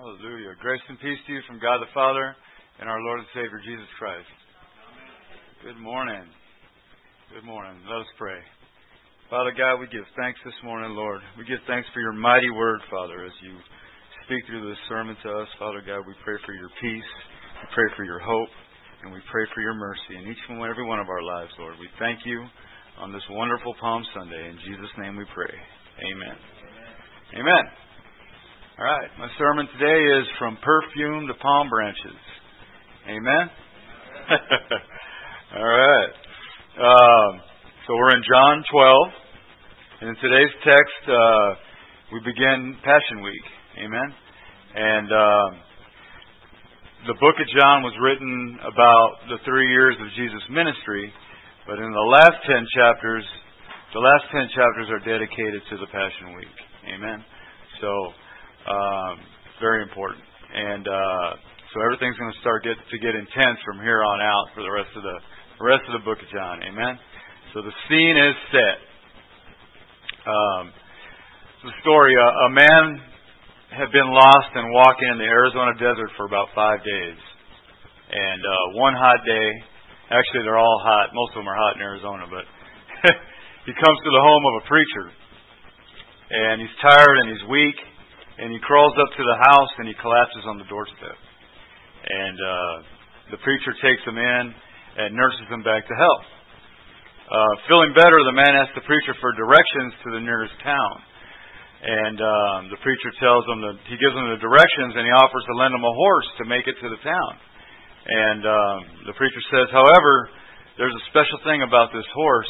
Hallelujah. Grace and peace to you from God the Father and our Lord and Savior, Jesus Christ. Good morning. Good morning. Let us pray. Father God, we give thanks this morning, Lord. We give thanks for your mighty word, Father, as you speak through this sermon to us. Father God, we pray for your peace. We pray for your hope. And we pray for your mercy in each and every one of our lives, Lord. We thank you on this wonderful Palm Sunday. In Jesus' name we pray. Amen. Amen. All right. My sermon today is From Perfume to Palm Branches. Amen. All right. So we're in John 12. And in today's text, we begin Passion Week. Amen. And the book of John was written about the 3 years of Jesus' ministry. But in the last 10 chapters are dedicated to the Passion Week. Amen. So, very important. And so everything's going to start to get intense from here on out for the rest of the book of John. Amen. So the scene is set. It's a story. A man had been lost and walking in the Arizona desert for about 5 days. And one hot day, actually they're all hot. Most of them are hot in Arizona, but he comes to the home of a preacher. And he's tired and he's weak. And he crawls up to the house and he collapses on the doorstep. And the preacher takes him in and nurses him back to health. Feeling better, the man asks the preacher for directions to the nearest town. And the preacher tells him he gives him the directions and he offers to lend him a horse to make it to the town. And the preacher says, however, there's a special thing about this horse.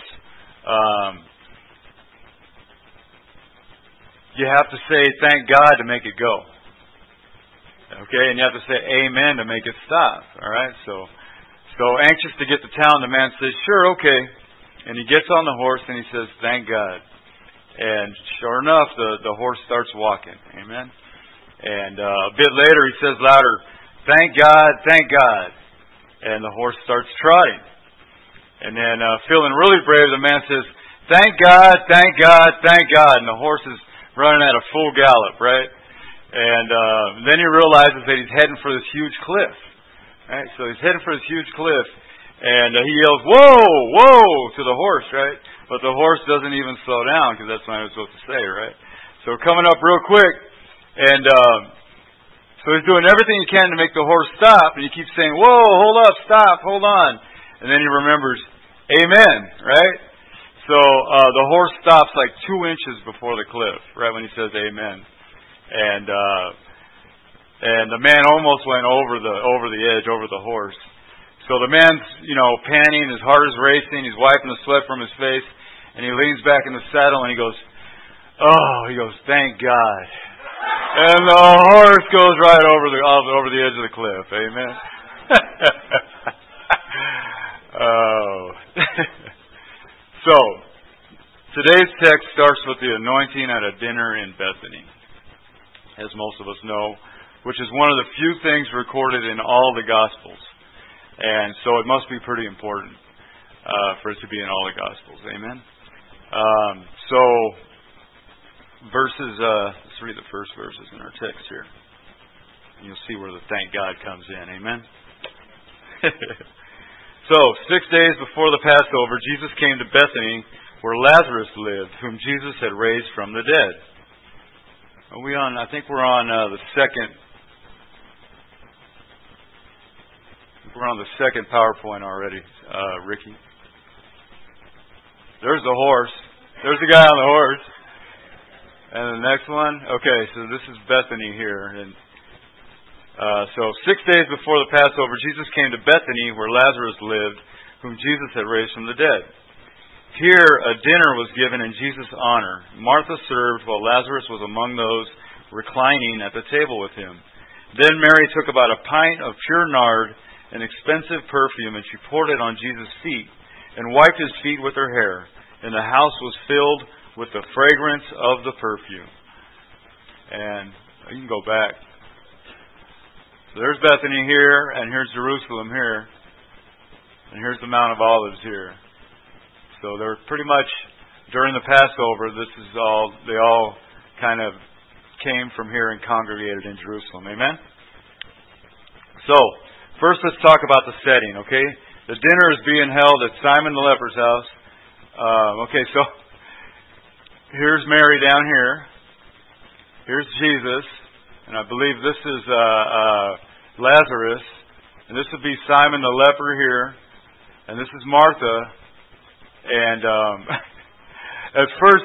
You have to say, thank God, to make it go. Okay, and you have to say amen to make it stop. All right, so anxious to get to town, the man says, sure, okay. And he gets on the horse and he says, thank God. And sure enough, the horse starts walking. Amen. And a bit later he says louder, thank God, thank God. And the horse starts trotting. And then feeling really brave, the man says, thank God, thank God, thank God. And the horse is running at a full gallop, right? And then he realizes that he's heading for this huge cliff. Right? So he's heading for this huge cliff. And he yells, whoa, whoa, to the horse, right? But the horse doesn't even slow down, because that's what I was supposed to say, right? So we're coming up real quick. And so he's doing everything he can to make the horse stop. And he keeps saying, whoa, hold up, stop, hold on. And then he remembers, amen, right? So the horse stops like 2 inches before the cliff, right when he says amen. And the man almost went over the edge, over the horse. So the man's, panting, his heart is racing, he's wiping the sweat from his face, and he leans back in the saddle and he goes, thank God. And the horse goes right over the edge of the cliff. Amen. So, today's text starts with the anointing at a dinner in Bethany, as most of us know, which is one of the few things recorded in all the Gospels. And so it must be pretty important for it to be in all the Gospels. Amen? So, let's read the first verses in our text here. And you'll see where the thank God comes in. Amen? So, 6 days before the Passover, Jesus came to Bethany, where Lazarus lived, whom Jesus had raised from the dead. I think we're on the second. We're on the second PowerPoint already, Ricky. There's the horse. There's the guy on the horse. And the next one. Okay, so this is Bethany here, and so 6 days before the Passover, Jesus came to Bethany, where Lazarus lived, whom Jesus had raised from the dead. Here a dinner was given in Jesus' honor. Martha served, while Lazarus was among those reclining at the table with him. Then Mary took about a pint of pure nard, an expensive perfume, and she poured it on Jesus' feet, and wiped his feet with her hair. And the house was filled with the fragrance of the perfume. And you can go back. So there's Bethany here, and here's Jerusalem here, and here's the Mount of Olives here. So they're pretty much, during the Passover, they all kind of came from here and congregated in Jerusalem. Amen? So, first let's talk about the setting, okay? The dinner is being held at Simon the leper's house. Okay, so here's Mary down here. Here's Jesus. And I believe this is Lazarus. And this would be Simon the leper here. And this is Martha. And at first,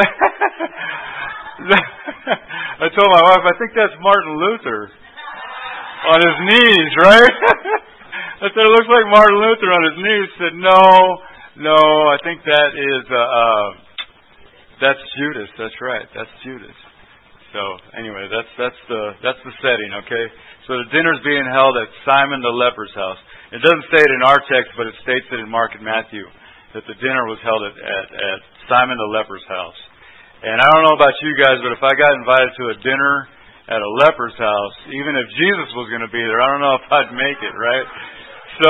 I told my wife, I think that's Martin Luther on his knees, right? I said, it looks like Martin Luther on his knees. She said, no, I think that is, that's Judas. That's right. That's Judas. So anyway, that's the setting, okay? So the dinner's being held at Simon the leper's house. It doesn't say it in our text, but it states it in Mark and Matthew that the dinner was held at Simon the leper's house. And I don't know about you guys, but if I got invited to a dinner at a leper's house, even if Jesus was going to be there, I don't know if I'd make it, right? So,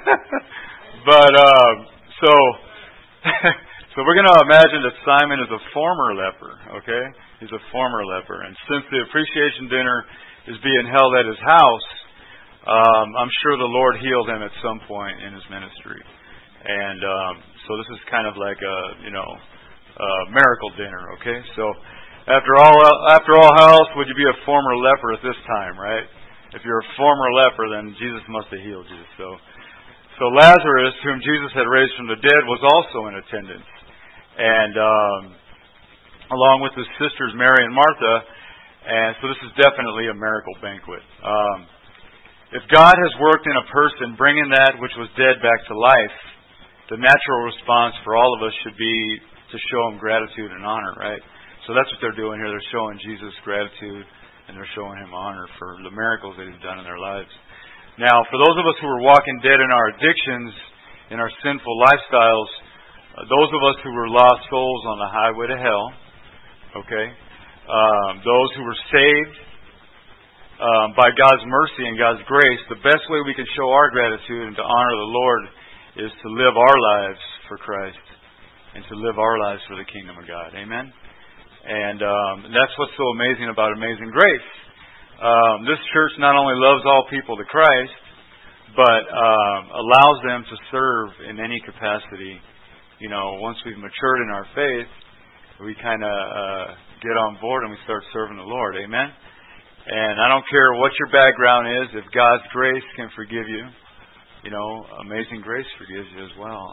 so we're going to imagine that Simon is a former leper, okay? He's a former leper. And since the appreciation dinner is being held at his house, I'm sure the Lord healed him at some point in his ministry. And so this is kind of like a miracle dinner, okay? So after all, how else would you be a former leper at this time, right? If you're a former leper, then Jesus must have healed you. So Lazarus, whom Jesus had raised from the dead, was also in attendance, and along with his sisters Mary and Martha. And so this is definitely a miracle banquet. If God has worked in a person, bringing that which was dead back to life, the natural response for all of us should be to show Him gratitude and honor, right? So that's what they're doing here. They're showing Jesus gratitude, and they're showing Him honor for the miracles that He's done in their lives. Now, for those of us who are walking dead in our addictions, in our sinful lifestyles, those of us who were lost souls on the highway to hell, okay, those who were saved by God's mercy and God's grace, the best way we can show our gratitude and to honor the Lord is to live our lives for Christ and to live our lives for the kingdom of God. Amen? And that's what's so amazing about Amazing Grace. This church not only loves all people to Christ, but allows them to serve in any capacity. You know, once we've matured in our faith, we kind of get on board and we start serving the Lord. Amen? And I don't care what your background is, if God's grace can forgive you, you know, Amazing Grace forgives you as well.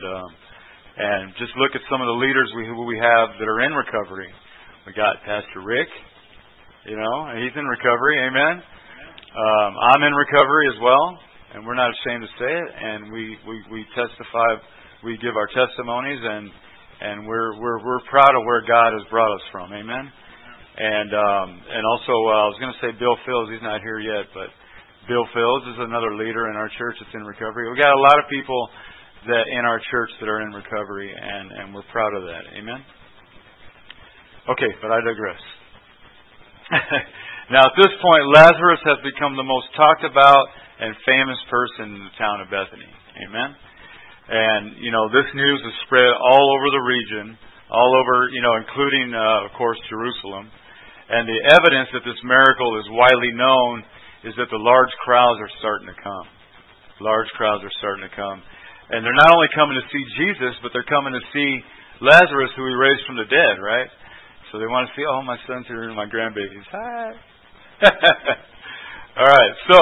And just look at some of the leaders who we have that are in recovery. We got Pastor Rick, you know, he's in recovery, amen. I'm in recovery as well, and we're not ashamed to say it. And we testify, we give our testimonies, and we're proud of where God has brought us from, amen. And also I was going to say Bill Fields, he's not here yet, but Bill Fields is another leader in our church that's in recovery. We got a lot of people that in our church that are in recovery, and we're proud of that. Amen? Okay, but I digress. Now, at this point, Lazarus has become the most talked about and famous person in the town of Bethany. Amen? And, you know, this news is spread all over the region, all over, you know, including, of course, Jerusalem. And the evidence that this miracle is widely known is that the large crowds are starting to come. Large crowds are starting to come. And they're not only coming to see Jesus, but they're coming to see Lazarus, who He raised from the dead, right? So they want to see, oh, my son's here and my grandbabies. Hi. All right. So,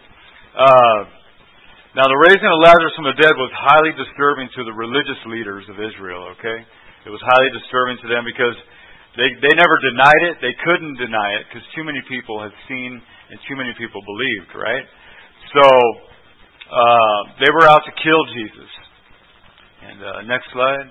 now the raising of Lazarus from the dead was highly disturbing to the religious leaders of Israel, okay? It was highly disturbing to them because they never denied it. They couldn't deny it because too many people had seen and too many people believed, right? So, they were out to kill Jesus. And next slide.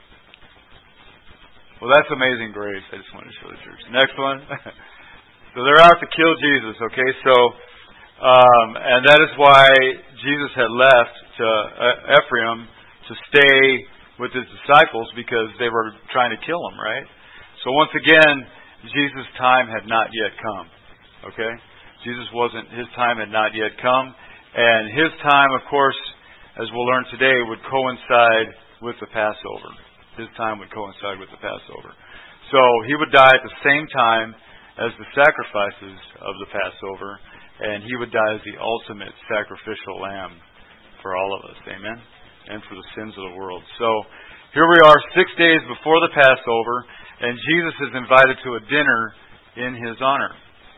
Well, that's Amazing Grace. I just wanted to show the church. Next one. So they're out to kill Jesus, okay? So, and that is why Jesus had left to Ephraim to stay with His disciples, because they were trying to kill Him, right? So once again, Jesus' time had not yet come, okay? His time had not yet come. And His time, of course, as we'll learn today, would coincide with the Passover. His time would coincide with the Passover. So He would die at the same time as the sacrifices of the Passover, and He would die as the ultimate sacrificial lamb for all of us. Amen? And for the sins of the world. So, here we are 6 days before the Passover, and Jesus is invited to a dinner in His honor.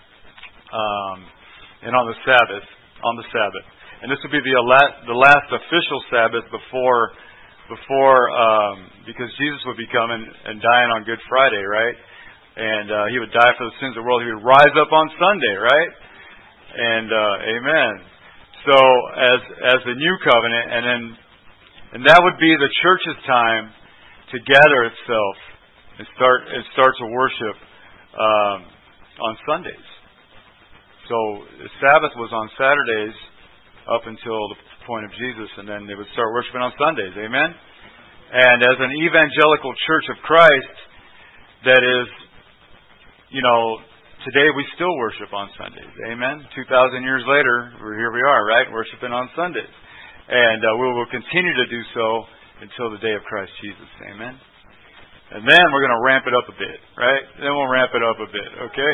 And on the Sabbath. And this would be the last official Sabbath before because Jesus would be coming and dying on Good Friday, right? And He would die for the sins of the world. He would rise up on Sunday, right? And amen. So as the new covenant, and that would be the church's time to gather itself and start to worship on Sundays. So the Sabbath was on Saturdays up until the point of Jesus, and then they would start worshiping on Sundays. Amen? And as an evangelical church of Christ, that is, today we still worship on Sundays. Amen? 2,000 years later, here we are, right? Worshiping on Sundays. And we will continue to do so until the day of Christ Jesus. Amen? And then we're going to ramp it up a bit, right? Then we'll ramp it up a bit, okay?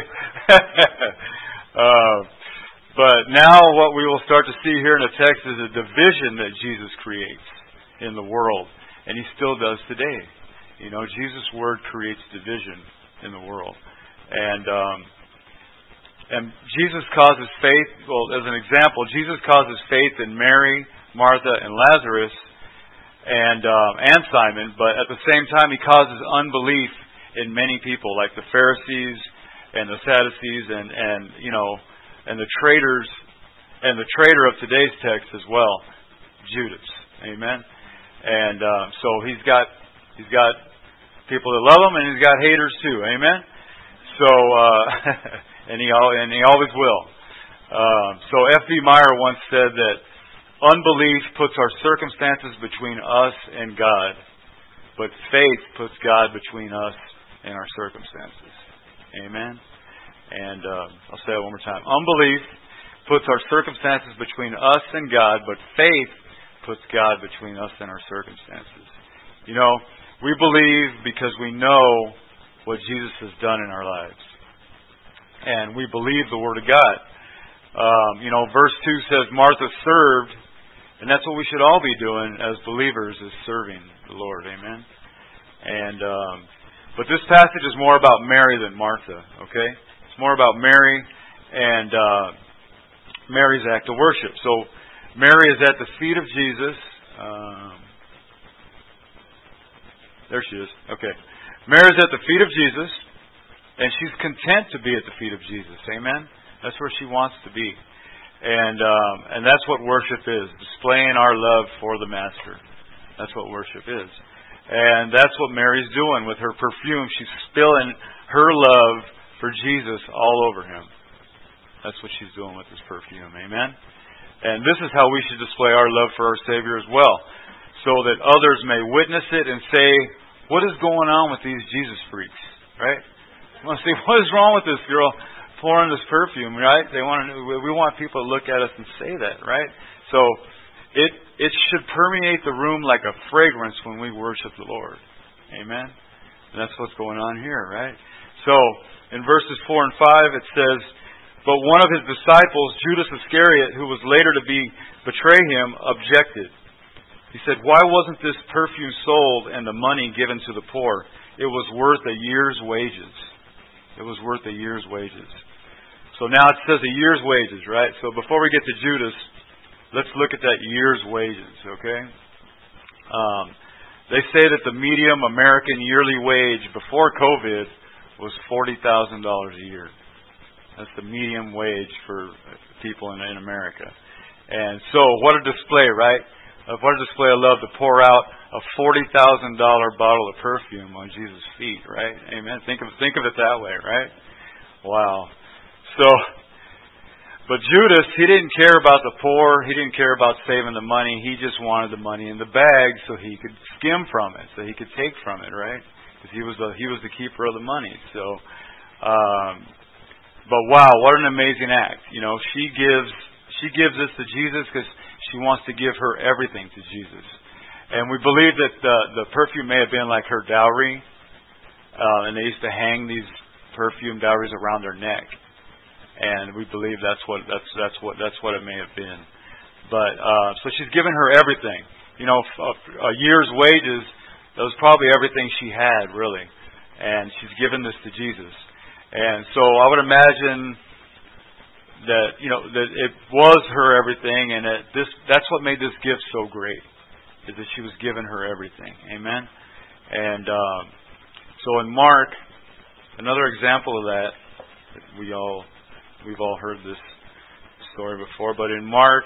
But now what we will start to see here in the text is a division that Jesus creates in the world. And He still does today. Jesus' Word creates division in the world. And Jesus causes faith, as an example, Jesus causes faith in Mary, Martha, and Lazarus, and Simon, but at the same time He causes unbelief in many people, like the Pharisees and the Sadducees and the traitors, and the traitor of today's text as well, Judas. Amen. And so He's got people that love Him, and He's got haters too. Amen. So and he always will. So F.B. Meyer once said that unbelief puts our circumstances between us and God, but faith puts God between us and our circumstances. Amen. And I'll say it one more time. Unbelief puts our circumstances between us and God, but faith puts God between us and our circumstances. We believe because we know what Jesus has done in our lives. And we believe the Word of God. Verse 2 says, Martha served, and that's what we should all be doing as believers, is serving the Lord. Amen. And but this passage is more about Mary than Martha, okay? It's more about Mary and Mary's act of worship. So Mary is at the feet of Jesus. There she is. Okay. Mary's at the feet of Jesus, and she's content to be at the feet of Jesus. Amen? That's where she wants to be. And that's what worship is, displaying our love for the Master. That's what worship is. And that's what Mary's doing with her perfume. She's spilling her love for Jesus all over Him. That's what she's doing with this perfume. Amen? And this is how we should display our love for our Savior as well, so that others may witness it and say, what is going on with these Jesus freaks? Right? You want to say, what is wrong with this girl pouring this perfume, right? We want people to look at us and say that, right? So it should permeate the room like a fragrance when we worship the Lord. Amen? And that's what's going on here, right? So in verses 4 and 5 it says, but one of His disciples, Judas Iscariot, who was later to betray Him, objected. He said, why wasn't this perfume sold and the money given to the poor? It was worth a year's wages. It was worth a year's wages. So now it says a year's wages, right? So before we get to Judas, let's look at that year's wages, okay? They say that the median American yearly wage before COVID was $40,000 a year. That's the median wage for people in America. And so what a display, right? What a display of love to pour out a $40,000 bottle of perfume on Jesus' feet, right? Amen. Think of it that way, right? Wow. So, but Judas, he didn't care about the poor. He didn't care about saving the money. He just wanted the money in the bag so he could skim from it, so he could take from it, right? Because he was the keeper of the money. So, but wow, what an amazing act! She gives this to Jesus because she wants to give her everything to Jesus. And we believe that the perfume may have been like her dowry. And they used to hang these perfume dowries around her neck, and we believe that's what it may have been. But so she's given her everything. A year's wages. That was probably everything she had, really, and she's given this to Jesus. And so I would imagine that that it was her everything, and that's what made this gift so great, is that she was given her everything. Amen. And so in Mark, another example of that, we've all heard this story before, but in Mark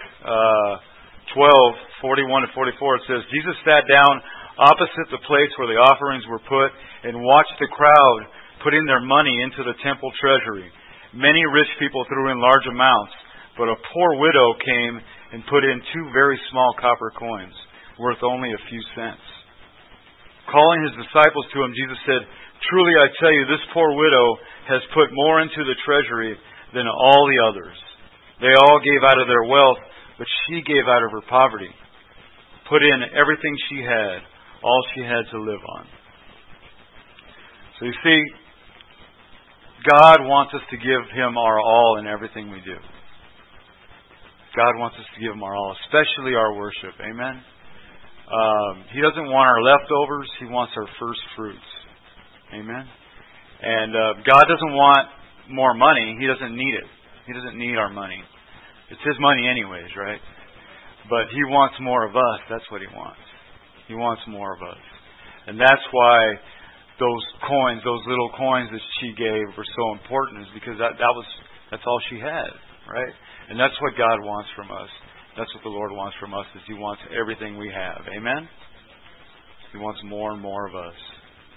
12:41-44, it says, Jesus sat down opposite the place where the offerings were put and watched the crowd putting their money into the temple treasury. Many rich people threw in large amounts, but a poor widow came and put in 2 very small copper coins, worth only a few cents. Calling his disciples to him, Jesus said, "Truly I tell you, this poor widow has put more into the treasury than all the others. They all gave out of their wealth, but she gave out of her poverty, put in everything she had, all she had to live on." So you see, God wants us to give Him our all in everything we do. God wants us to give Him our all, especially our worship. Amen? He doesn't want our leftovers. He wants our first fruits. Amen? And God doesn't want more money. He doesn't need it. He doesn't need our money. It's His money anyways, right? But He wants more of us. That's what He wants. He wants more of us. And that's why those coins, those little coins that she gave were so important, is because that's all she had, right? And that's what God wants from us. That's what the Lord wants from us, is He wants everything we have. Amen? He wants more and more of us.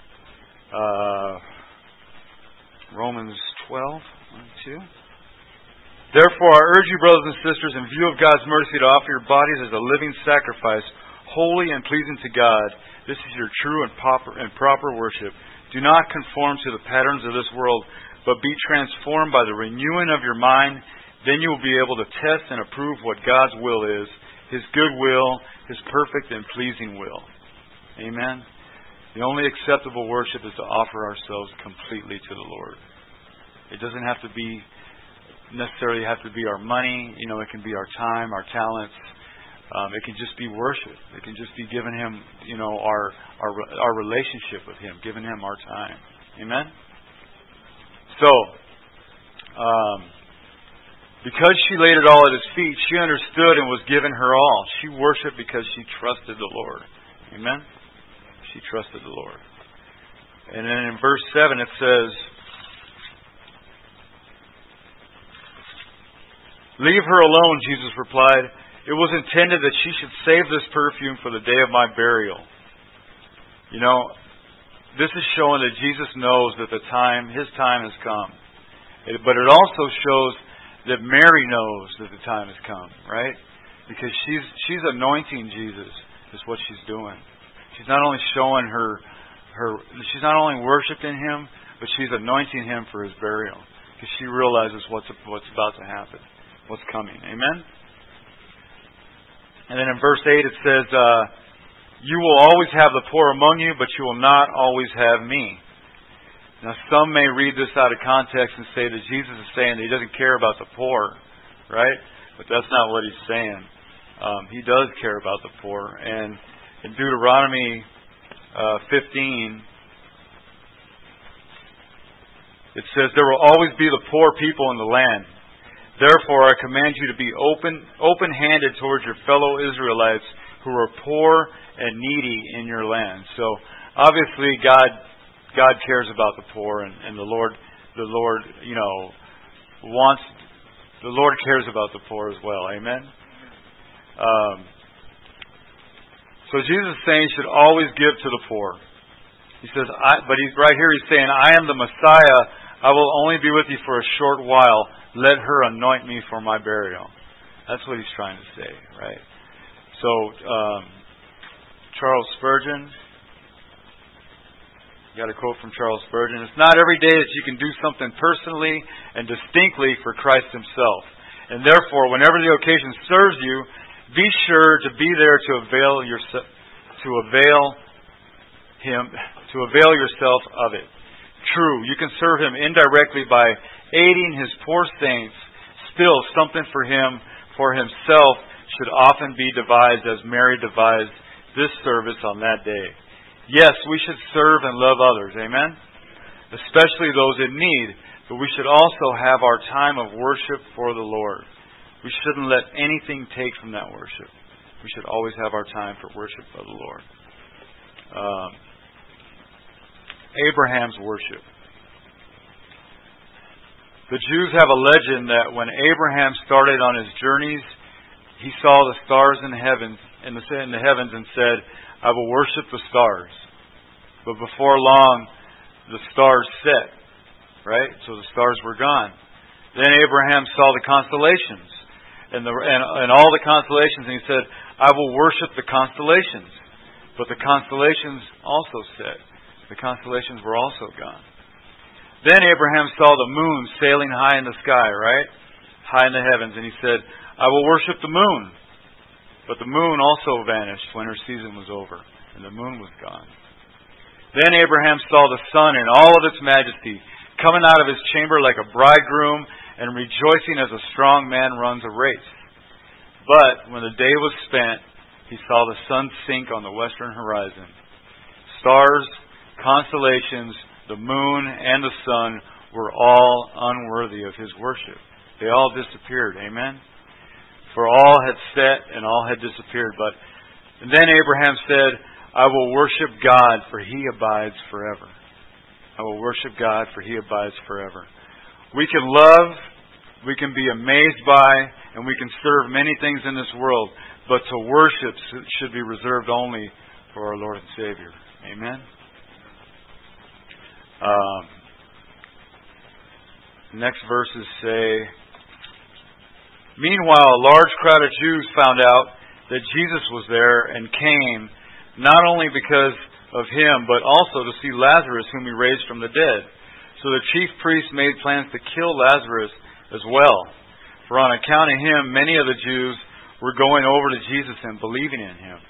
Romans 12:1-2. Therefore, I urge you, brothers and sisters, in view of God's mercy, to offer your bodies as a living sacrifice, holy and pleasing to God. This is your true and proper worship. Do not conform to the patterns of this world, but be transformed by the renewing of your mind. Then you will be able to test and approve what God's will is, His good will, His perfect and pleasing will. Amen? The only acceptable worship is to offer ourselves completely to the Lord. It doesn't have to be necessarily have to be our money. It can be our time, our talents. It can just be worship. It can just be giving Him, our relationship with Him, giving Him our time. Amen? So, because she laid it all at His feet, she understood and was given her all. She worshipped because she trusted the Lord. Amen? She trusted the Lord. And then in verse 7 it says, "Leave her alone," Jesus replied. "It was intended that she should save this perfume for the day of my burial." This is showing that Jesus knows that His time has come. But it also shows that Mary knows that the time has come, right? Because she's anointing Jesus, is what she's doing. She's not only showing she's not only worshiping Him, but she's anointing Him for His burial. Because she realizes what's about to happen, what's coming. Amen? And then in verse 8 it says, "You will always have the poor among you, but you will not always have me." Now some may read this out of context and say that Jesus is saying that He doesn't care about the poor, right? But that's not what He's saying. He does care about the poor. And in Deuteronomy 15, it says, "There will always be the poor people in the land. Therefore, I command you to be open-handed towards your fellow Israelites who are poor and needy in your land." So, obviously, God cares about the poor, and the Lord cares about the poor as well. Amen. So Jesus is saying you should always give to the poor. He says, right here he's saying, "I am the Messiah. I will only be with you for a short while. Let her anoint me for my burial." That's what he's trying to say, right? So, Charles Spurgeon, got a quote from Charles Spurgeon. "It's not every day that you can do something personally and distinctly for Christ Himself. And therefore, whenever the occasion serves you, be sure to be there to avail yourself of it. true. You can serve Him indirectly by aiding His poor saints. Still, something for Him, for Himself, should often be devised as Mary devised this service on that day. Yes, we should serve and love others. Amen? Especially those in need. But we should also have our time of worship for the Lord. We shouldn't let anything take from that worship. We should always have our time for worship of the Lord. Abraham's worship. The Jews have a legend that when Abraham started on his journeys, he saw the stars in the heavens and said, "I will worship the stars." But before long, the stars set, right? So the stars were gone. Then Abraham saw the constellations and all the constellations, and he said, "I will worship the constellations." But the constellations also set. The constellations were also gone. Then Abraham saw the moon sailing high in the sky, right? High in the heavens. And he said, "I will worship the moon." But the moon also vanished when her season was over. And the moon was gone. Then Abraham saw the sun in all of its majesty, coming out of his chamber like a bridegroom, and rejoicing as a strong man runs a race. But when the day was spent, he saw the sun sink on the western horizon. Stars, constellations, the moon, and the sun were all unworthy of his worship. They all disappeared. Amen? For all had set and all had disappeared. And then Abraham said, "I will worship God, for He abides forever." I will worship God, for He abides forever. We can love, we can be amazed by, and we can serve many things in this world, but to worship should be reserved only for our Lord and Savior. Amen? Next verses say, "Meanwhile, a large crowd of Jews found out that Jesus was there and came, not only because of Him, but also to see Lazarus, whom He raised from the dead. So the chief priests made plans to kill Lazarus as well. For on account of him, many of the Jews were going over to Jesus and believing in Him."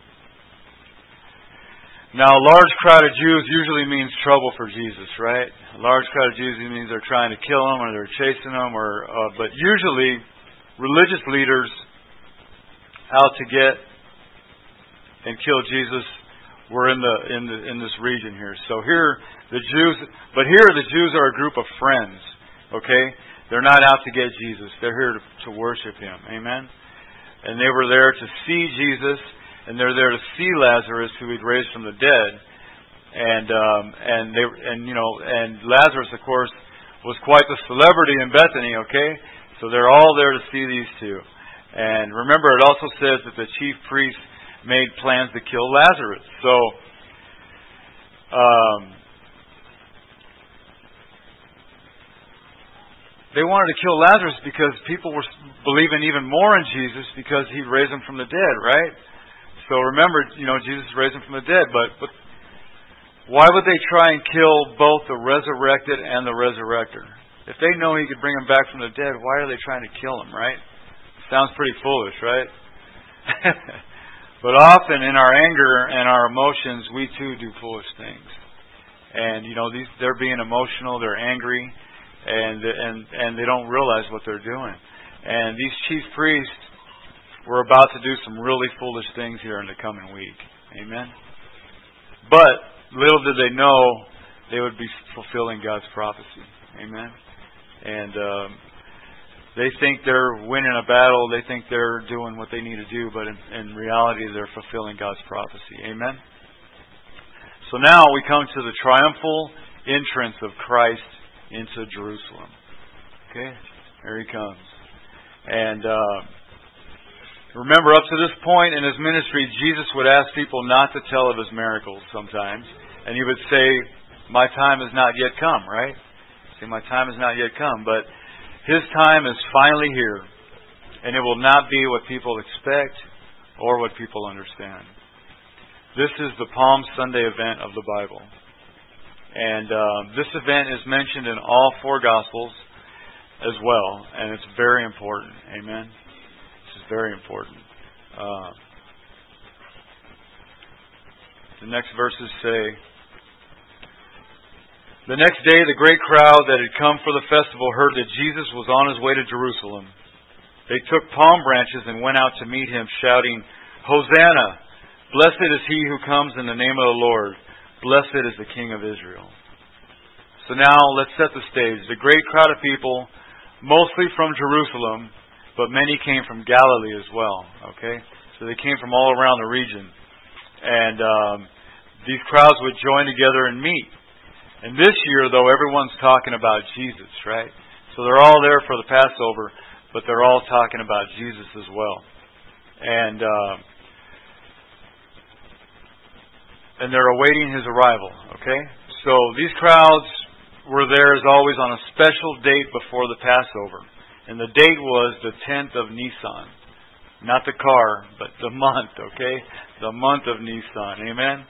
Now, a large crowd of Jews usually means trouble for Jesus, right? A large crowd of Jews means they're trying to kill Him or they're chasing Him, but usually religious leaders out to get and kill Jesus were in this region here. So here the Jews are a group of friends. Okay, they're not out to get Jesus; they're here to worship Him. Amen. And they were there to see Jesus. And they're there to see Lazarus, who He'd raised from the dead, and Lazarus, of course, was quite the celebrity in Bethany. Okay, so they're all there to see these two. And remember, it also says that the chief priests made plans to kill Lazarus. So, they wanted to kill Lazarus because people were believing even more in Jesus because He'd raised him from the dead, right? So remember, Jesus raised him from the dead, but why would they try and kill both the resurrected and the resurrector? If they know He could bring him back from the dead, why are they trying to kill him, right? Sounds pretty foolish, right? But often in our anger and our emotions, we too do foolish things. And they're being emotional, they're angry, and they don't realize what they're doing. And these chief priests were about to do some really foolish things here in the coming week. Amen? But little did they know they would be fulfilling God's prophecy. Amen? And they think they're winning a battle. They think they're doing what they need to do. But in reality, they're fulfilling God's prophecy. Amen? So now we come to the triumphal entrance of Christ into Jerusalem. Okay? Here He comes. And remember, up to this point in His ministry, Jesus would ask people not to tell of His miracles sometimes. And He would say, "My time has not yet come," right? Say, "My time has not yet come." But His time is finally here. And it will not be what people expect or what people understand. This is the Palm Sunday event of the Bible. And this event is mentioned in all four Gospels as well. And it's very important. Amen? Very important. The next verses say, The next day, the great crowd that had come for the festival heard that Jesus was on his way to Jerusalem. They took palm branches and went out to meet him, shouting, "Hosanna! Blessed is he who comes in the name of the Lord. Blessed is the King of Israel." So now, let's set the stage. The great crowd of people, mostly from Jerusalem, but many came from Galilee as well. Okay? So they came from all around the region. And these crowds would join together and meet. And this year, though, everyone's talking about Jesus, right? So they're all there for the Passover, but they're all talking about Jesus as well. And they're awaiting his arrival, okay? So these crowds were there, as always, on a special date before the Passover. And the date was the 10th of Nisan. Not the car, but the month, okay? The month of Nisan, amen?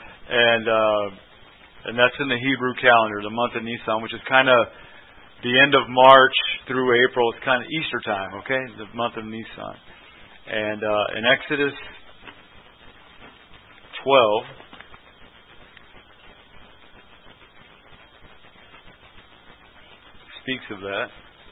And that's in the Hebrew calendar, the month of Nisan, which is kind of the end of March through April. It's kind of Easter time, okay? The month of Nisan. And in Exodus 12, speaks of that.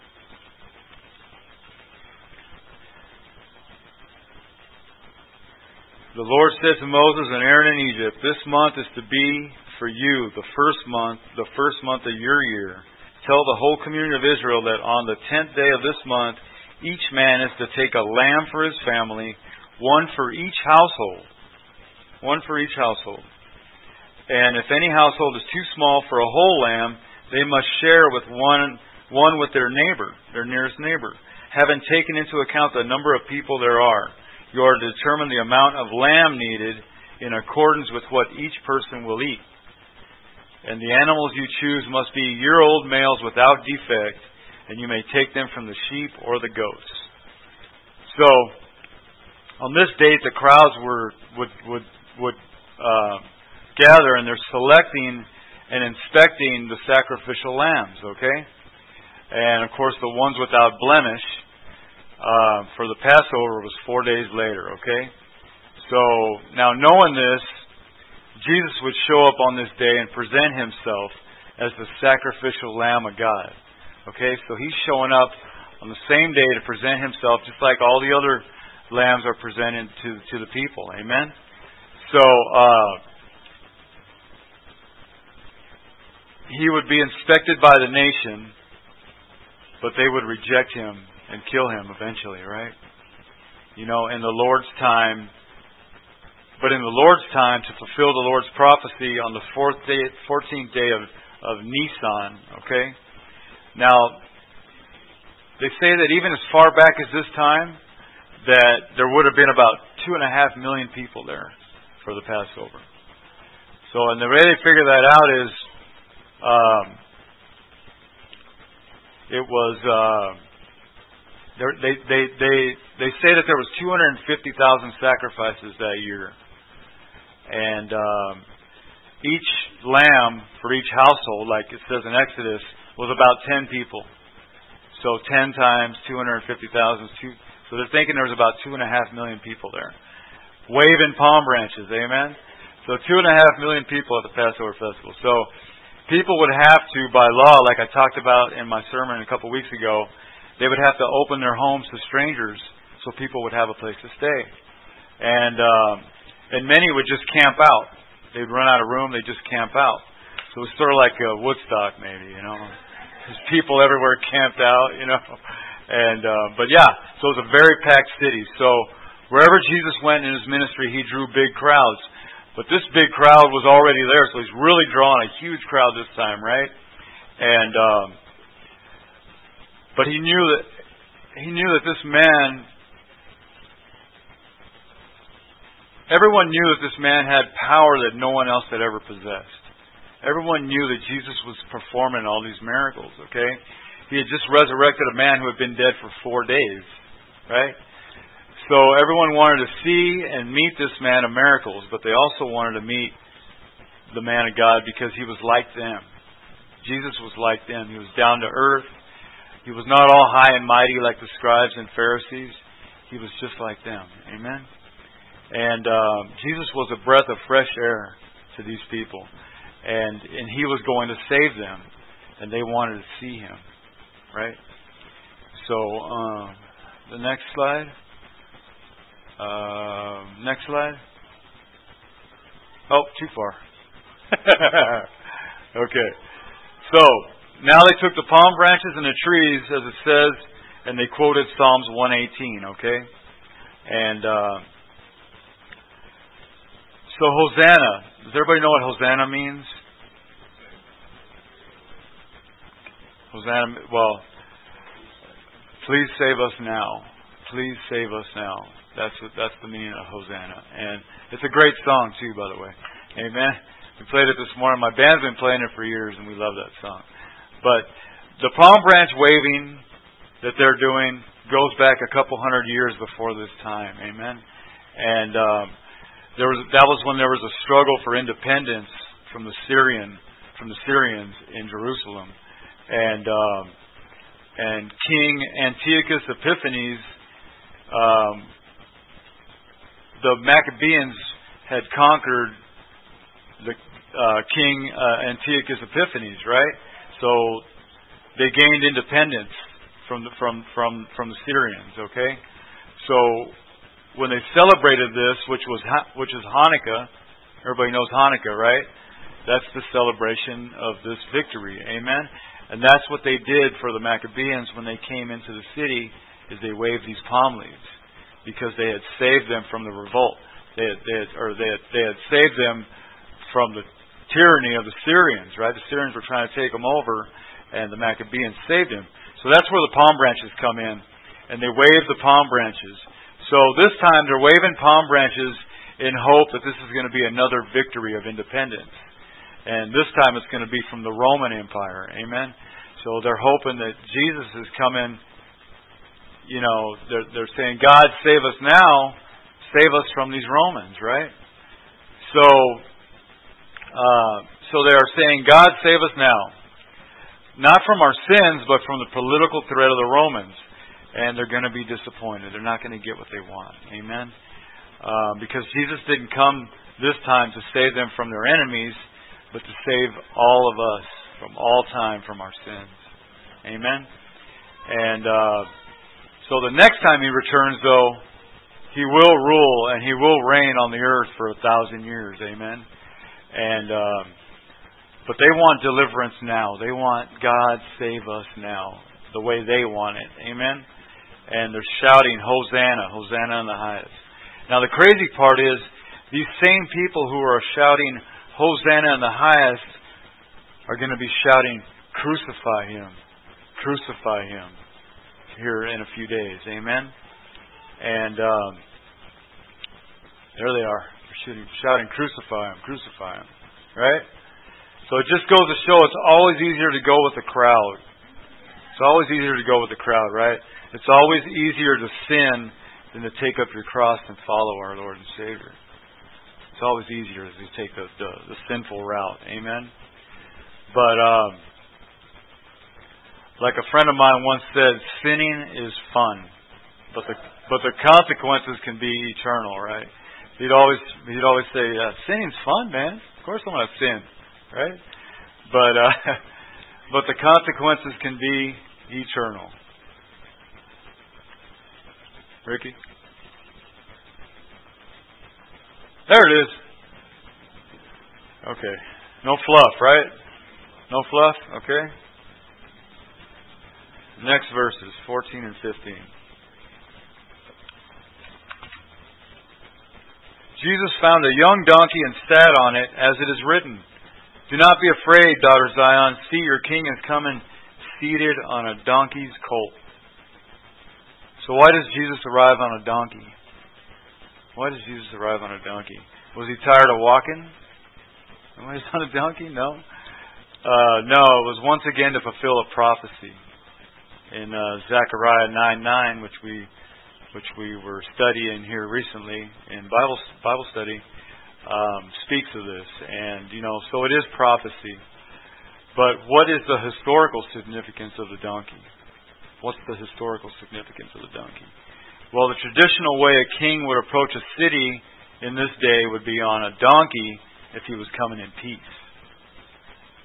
The Lord said to Moses and Aaron in Egypt, "This month is to be for you the first month of your year. Tell the whole community of Israel that on the 10th day of this month, each man is to take a lamb for his family, one for each household. One for each household. And if any household is too small for a whole lamb, they must share with one with their neighbor, their nearest neighbor. Having taken into account the number of people there are, you are to determine the amount of lamb needed in accordance with what each person will eat. And the animals you choose must be year-old males without defect, and you may take them from the sheep or the goats." So, on this date, the crowds would gather, and they're selecting and inspecting the sacrificial lambs. Okay, and of course, the ones without blemish for the Passover was 4 days later. Okay, so now knowing this, Jesus would show up on this day and present himself as the sacrificial Lamb of God. Okay, so he's showing up on the same day to present himself, just like all the other lambs are presented to the people. Amen? So, he would be inspected by the nation, but they would reject him and kill him eventually, right? You know, in the Lord's time. But in the Lord's time, to fulfill the Lord's prophecy on the 14th day of Nisan, okay? Now, they say that even as far back as this time, that there would have been about 2.5 million people there for the Passover. So, and the way they figure that out is, they say that there was 250,000 sacrifices that year. And each lamb for each household, like it says in Exodus, was about 10 people. So 10 times 250,000. So they're thinking there was about 2.5 million people there. Waving palm branches, amen? So 2.5 million people at the Passover festival. So people would have to, by law, like I talked about in my sermon a couple weeks ago, they would have to open their homes to strangers so people would have a place to stay. And many would just camp out. They'd run out of room, they'd just camp out. So it was sort of like Woodstock, maybe, you know. There's people everywhere camped out, you know. And but yeah, so it was a very packed city. So wherever Jesus went in his ministry, he drew big crowds. But this big crowd was already there, so he's really drawing a huge crowd this time, right? And but he knew that this man. Everyone knew that this man had power that no one else had ever possessed. Everyone knew that Jesus was performing all these miracles, okay? He had just resurrected a man who had been dead for 4 days, right? So everyone wanted to see and meet this man of miracles, but they also wanted to meet the man of God because he was like them. Jesus was like them. He was down to earth. He was not all high and mighty like the scribes and Pharisees. He was just like them. Amen? And Jesus was a breath of fresh air to these people. and He was going to save them, and they wanted to see Him, right? So the next slide. Next slide. Oh, too far. Okay. So now they took the palm branches and the trees, as it says, and they quoted Psalms 118. Okay, and so Hosanna. Does everybody know what Hosanna means? Hosanna. Well, please save us now. Please save us now. That's the meaning of Hosanna, and it's a great song too, by the way. Amen. We played it this morning. My band's been playing it for years, and we love that song. But the palm branch waving that they're doing goes back a couple hundred years before this time. Amen. And that was when there was a struggle for independence from the Syrians in Jerusalem, and King Antiochus Epiphanes. The Maccabees had conquered the King Antiochus Epiphanes, right? So they gained independence from the Syrians. Okay, so when they celebrated this, which is Hanukkah, everybody knows Hanukkah, right? That's the celebration of this victory. Amen. And that's what they did for the Maccabees when they came into the city, is they waved these palm leaves, because they had saved them from the revolt. They had saved them from the tyranny of the Syrians, right? The Syrians were trying to take them over, and the Maccabees saved them. So that's where the palm branches come in, and they wave the palm branches. So this time they're waving palm branches in hope that this is going to be another victory of independence. And this time it's going to be from the Roman Empire. Amen? So they're hoping that Jesus is coming. You know, they're saying, God, save us now, save us from these Romans, right? So they are saying, God, save us now. Not from our sins, but from the political threat of the Romans. And they're going to be disappointed. They're not going to get what they want. Amen? Because Jesus didn't come this time to save them from their enemies, but to save all of us from all time from our sins. Amen? And so the next time He returns, though, He will rule and He will reign on the earth for 1,000 years. Amen. And but they want deliverance now. They want God save us now, the way they want it. Amen. And they're shouting, Hosanna, Hosanna in the highest. Now the crazy part is, these same people who are shouting Hosanna in the highest are going to be shouting, crucify Him, crucify Him, here in a few days. Amen? And there they are. They're shouting, crucify Him, crucify Him. Right? So it just goes to show it's always easier to go with the crowd. It's always easier to go with the crowd, right? It's always easier to sin than to take up your cross and follow our Lord and Savior. It's always easier to take the sinful route. Amen? But like a friend of mine once said, sinning is fun, but the consequences can be eternal, right? He'd always say, sinning's fun, man. Of course I'm going to sin, right? But the consequences can be eternal. Ricky? There it is. Okay. No fluff, right? No fluff? Okay. Next verses, 14 and 15. Jesus found a young donkey and sat on it, as it is written, do not be afraid, daughter Zion. See, your king is coming, seated on a donkey's colt. So why does Jesus arrive on a donkey? Why does Jesus arrive on a donkey? Was He tired of walking? Why is He on a donkey? No. No, it was once again to fulfill a prophecy. In Zechariah 9:9, which we were studying here recently in Bible study, speaks of this, and so it is prophecy. But what is the historical significance of the donkey? What's the historical significance of the donkey? Well, the traditional way a king would approach a city in this day would be on a donkey if he was coming in peace.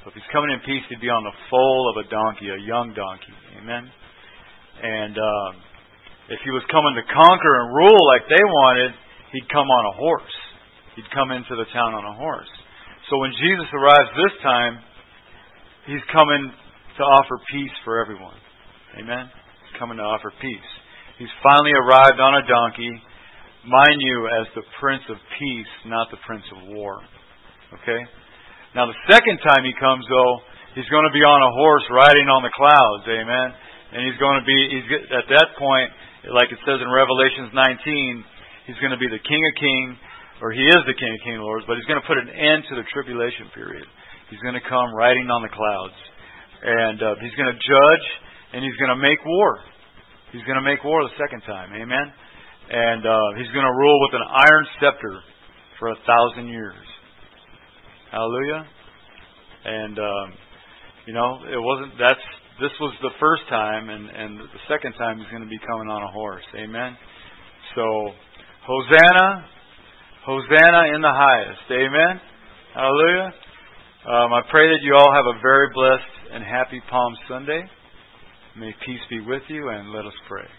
So if He's coming in peace, He'd be on the foal of a donkey, a young donkey. Amen? And if He was coming to conquer and rule like they wanted, He'd come on a horse. He'd come into the town on a horse. So when Jesus arrives this time, He's coming to offer peace for everyone. Amen? He's coming to offer peace. He's finally arrived on a donkey, mind you, as the Prince of Peace, not the Prince of War. Okay? Now the second time He comes, though, He's going to be on a horse riding on the clouds. Amen? And He's going to be, at that point, like it says in Revelations 19, He's going to be the King of Kings, or He is the King of Kings, Lords, but He's going to put an end to the tribulation period. He's going to come riding on the clouds. And He's going to judge, and He's going to make war. He's going to make war the second time. Amen? And He's going to rule with an iron scepter for 1,000 years. Hallelujah. And, this was the first time, and the second time He's going to be coming on a horse. Amen? So, Hosanna, Hosanna in the highest. Amen? Hallelujah. I pray that you all have a very blessed and happy Palm Sunday. May peace be with you, and let us pray.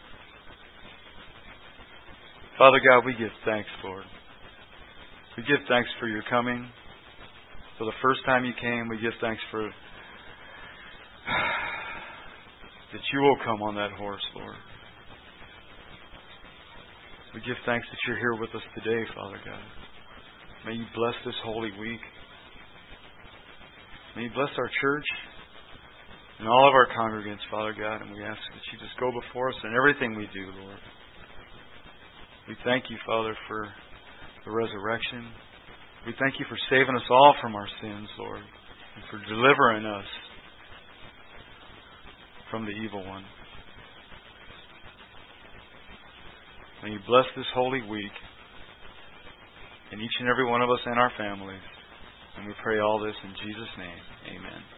Father God, we give thanks, Lord. We give thanks for your coming. For the first time you came, we give thanks for that you will come on that horse, Lord. We give thanks that you're here with us today, Father God. May you bless this holy week. May you bless our church and all of our congregants, Father God, and we ask that you just go before us in everything we do, Lord. We thank you, Father, for the resurrection. We thank you for saving us all from our sins, Lord, and for delivering us from the evil one. May you bless this holy week in each and every one of us and our families. And we pray all this in Jesus' name. Amen.